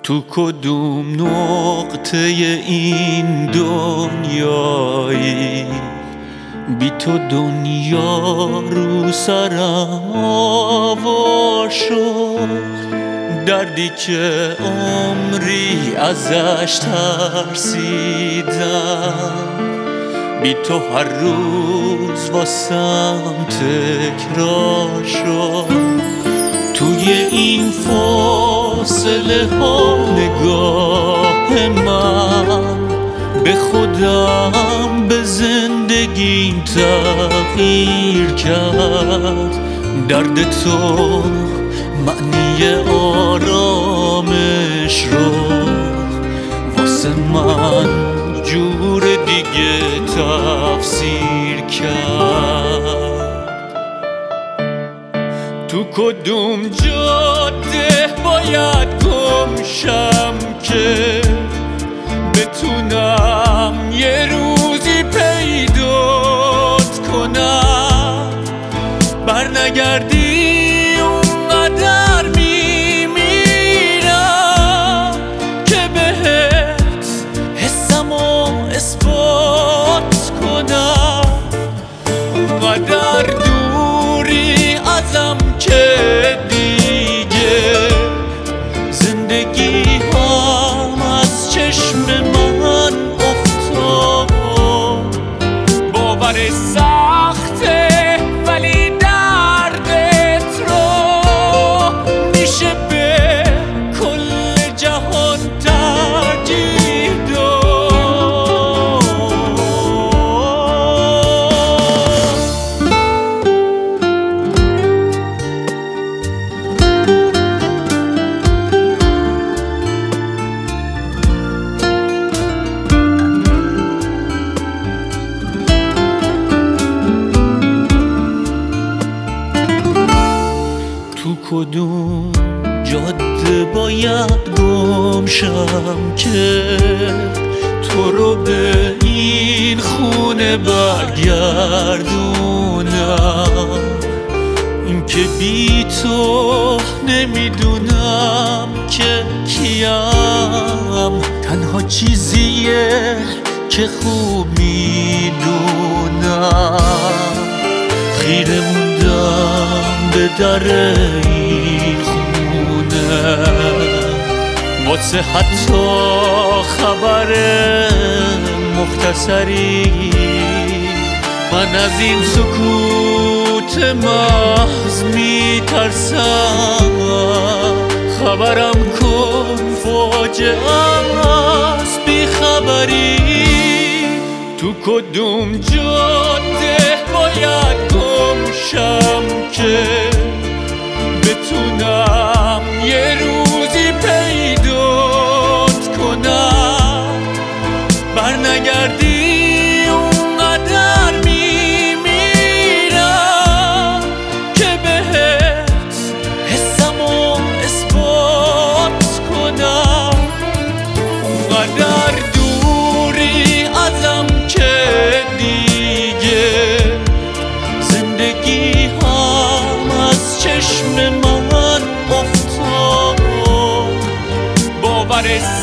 تو کدوم نقطه این دنیایی بی تو دنیا رو سرم آوار شد، دردی که عمری ازش ترسیدم بی تو هر روز واسم تکرار شد. توی این فاصله ها نگاه من به خودم به زندگیم تغییر کرد. درد تو معنی آرامش رو واسه من جور دیگه تفسیر کرد. تو کدوم جاده باید گم شم که بتونم یه روزی پیدات کنم؟ برنگردی اونقدر میمیرم که بهت حسمو اثبات کنم. اونقدر دوری ازم که دیگه زندگی هم از چشم من افتاد. باور سخته ولی دردت رو میشه به کل جهان ترجیح داد. تو کدوم جاده باید گم شم که تو رو به این خونه برگردونم؟ این که بی تو نمیدونم که کیم، تنها چیزیه که خوب میدونم. خیره موندم به در این خونه واسه حتی خبر مختصری. من از این سکوت محض میترسم، خبرم کن فاجعه است بی خبری. تو کدوم جاده باید گم شم که بتونم یه روزی پیدات کنم؟ برنگردی اونقدر میمیرم که بهت حسمو اثبات کنم. اونقدر دوری ازم که دیگه زندگی هم از چشم من افتاد. باور